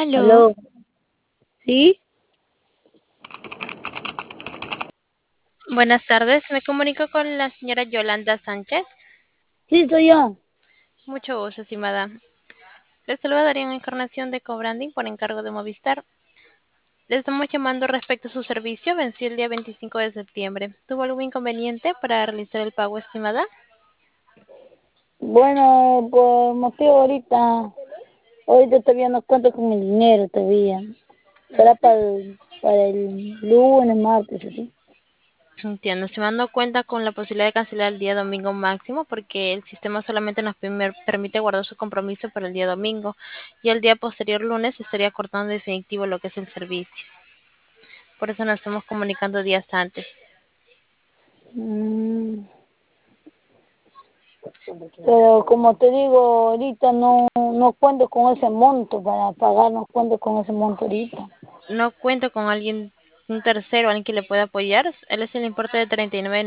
Aló, Aló, ¿sí? buenas tardes. Me comunico con la señora Yolanda Sánchez. Sí, soy yo. Mucho gusto, estimada. Le saluda Darío Encarnación de Cobranding por encargo de Movistar. Le estamos llamando respecto a su servicio. Venció el día 25 de septiembre. ¿Tuvo algún inconveniente para realizar el pago, estimada? Bueno, por motivo ahorita todavía no cuento con el dinero todavía. Será para el lunes, martes, así. Entiendo. Estimada, no cuenta con la posibilidad de cancelar el día domingo máximo porque el sistema solamente nos permite guardar su compromiso para el día domingo y el día posterior lunes estaría cortando en definitivo lo que es el servicio. Por eso nos estamos comunicando días antes. Mm, pero como te digo, ahorita no cuento con ese monto para pagar, no cuento con ese monto ahorita. No cuento con alguien, un tercero, alguien que le pueda apoyar. Él es el importe de 39.